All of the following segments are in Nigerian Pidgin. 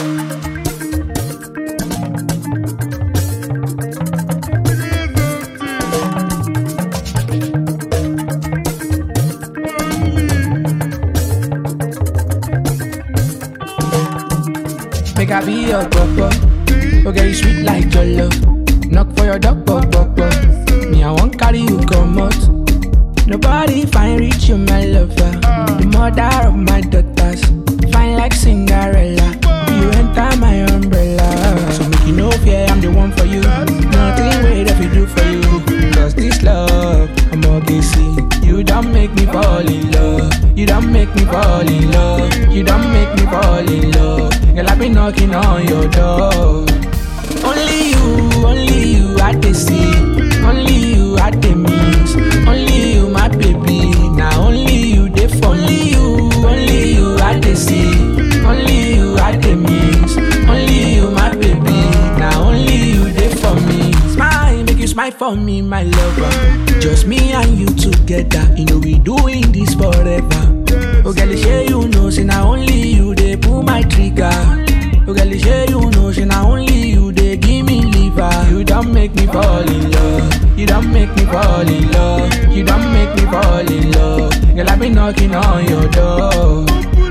Make I be your papa. Okay, you sweet like your love. Knock for your dog, papa. Me, I won't carry you come out. Nobody find reach you, my lover. The mother of my daughters. Fine like Cinderella. You enter my umbrella. So make you no fear, I'm the one for you. Nothing wait if you do for you. Cause this love, I'm okay, see. You don't make me fall in love. You don't make me fall in love. You don't make me fall in love. Girl, I've been knocking on your door. Only you, I dey see. Only you, I dey miss. Only you, my baby. Now only you, dey for me. Only you, I dey see. Only you, I dey miss. Only you, my baby. Now only you, dey for me. Smile, make you smile for me, my lover. Just me and you together. You know we doing this forever. Oh girl, shey you know, say now only you, they pull my trigger. Oh girl, shey you know, say now only you, they give me liver. You don't make me fall in love. You don't make me fall in love. You don't make me fall in love. Girl, I've been knocking on your door.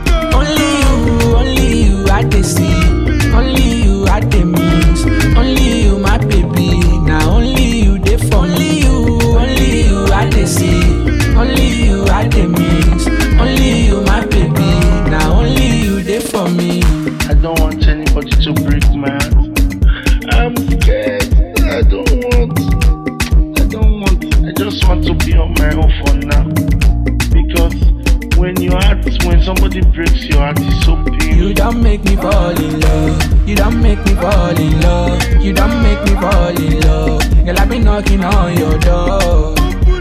Only you, I dey see. Only you, I dey miss. Only you, my baby. Now only you, they for me. Only you, I dey see. Only you, I dey miss. Only you, my baby. Now only you, they for me. I don't want anybody to break my heart. I'm scared. I just want to be on my own for now. Because when somebody breaks your heart, it's so painful. You don't make me fall in love. You don't make me fall in love. You don't make me fall in love. Girl, I've been knocking on your door.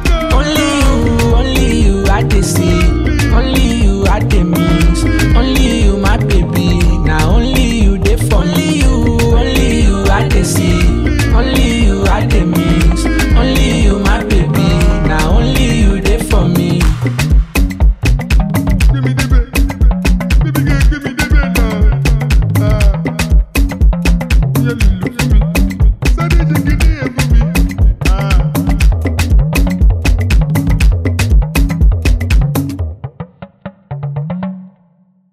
Only you, I dey see. Only you, I dey miss. Only you, my baby. Now only you, they for me. Only you, I dey see. Only you, I dey miss. Only you, my baby. Now only you, they for me. Give me the bed, baby girl, give me the bed now. Yeah,